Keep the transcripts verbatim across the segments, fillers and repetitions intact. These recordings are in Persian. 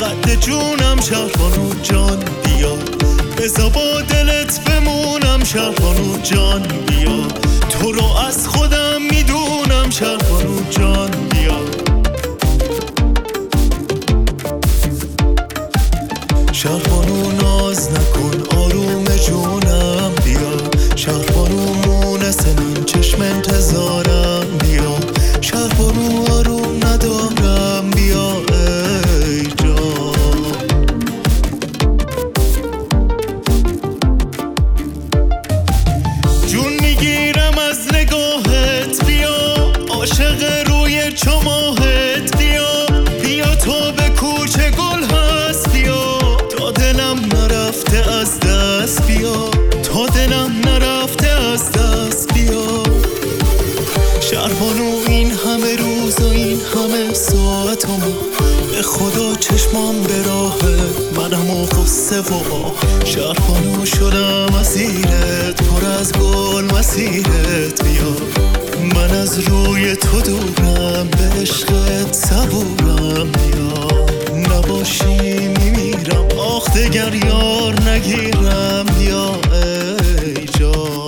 قد جونم شهربانو جان بیا، بزا با دلت بمونم شهربانو جان بیا، تو رو از خودم میدونم شهربانو جان بیا. شهربانو ناز نکن آروم جونم بیا، شهربانو مونس من چشم انتظارم بیا، شهربانو آروم ندارم بیا ای جان. جون میگیرم از نگاهت بیا، عاشق روی چماهت بیا، بیا تو به کوچه گل هست بیا، تا دلم نرفته از دست بیا، تا دلم نرفته از دست بیا. شهربانو این همه روز و این همه ساعت و ما، به خدا چشمام به راهه منم و قصه و آه. شهربانو شدم اسیرت پر از گل مسیرت بیا، من از روی تو دورم به عشقت صبورم بیا، نباشی میمیرم آخ دگر یار نگیرم بیا ای جان.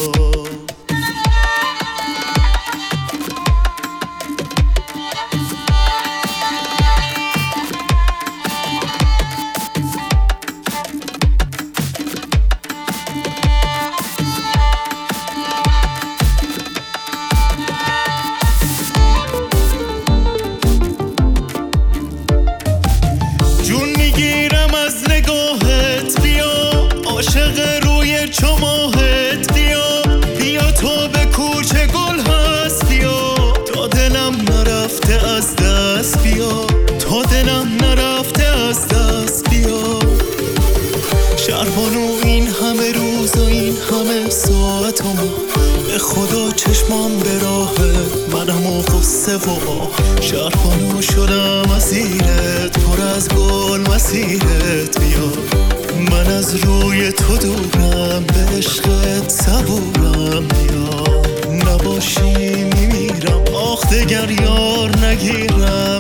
جون میگیرم از نگاهت بیا، عاشق روی چماهت بیا، بیا تو به کوچه گل هست بیا، تا دلم نرفته از دست بیا، تا دلم نرفته از دست بیا. شهربانو این همه روز و این همه ساعت و ما، به خدا چشمام به راهه منم و قصه و آه. شهربانو شدم اسیرت پر از گل مسیرت بیا، من از روی تو دورم به عشقت صبورم بیا، نباشی میمیرم آخ دگر یار نگیرم